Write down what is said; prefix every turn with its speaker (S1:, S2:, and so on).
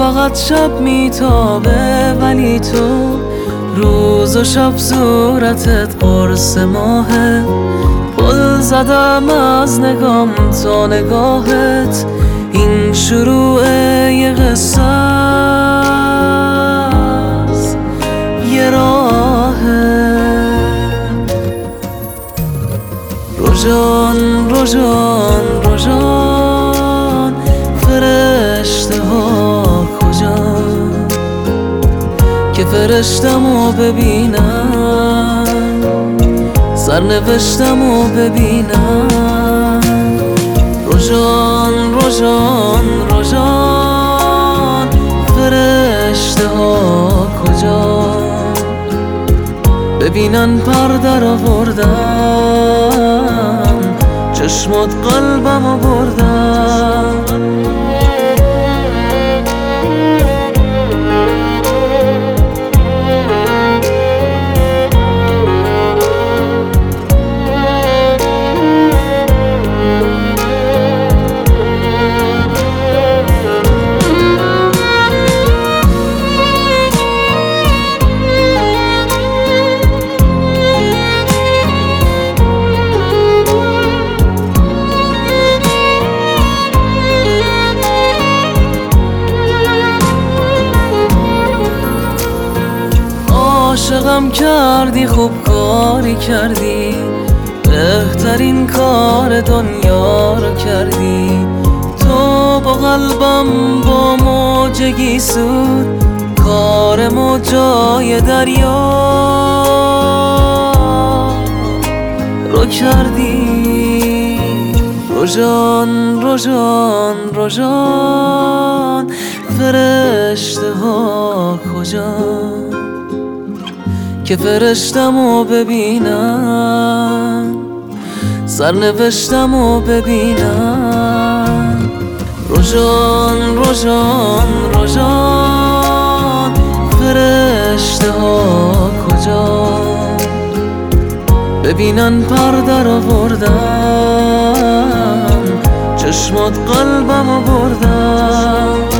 S1: فقط شب میتابه ولی تو روز و شب صورتت قرص ماهه. پل زدم از نگام تا نگاهت، این شروع یه قصه است، یه راهه. روژان روژان روژان، فرشته ها کجان که فرشتمو ببینم، سرنوشتمو ببینم. روژان روژان روژان، فرشته ها کجان ببینن پر در آوردن، چشمات قلبمو بردن. عاشقم کردی، خوب کاری کردی، بهترین کار دنیا رو کردی. تو با قلبم با موج سود، کار موجای دریا رو کردی. روژان روژان روژان، فرشته ها کجان که فرشتمو ببینم، سرنوشتمو ببینم. روژان روژان روژان، فرشته ها کجان ببینن پر در آوردن، چشمات قلبمو بردن.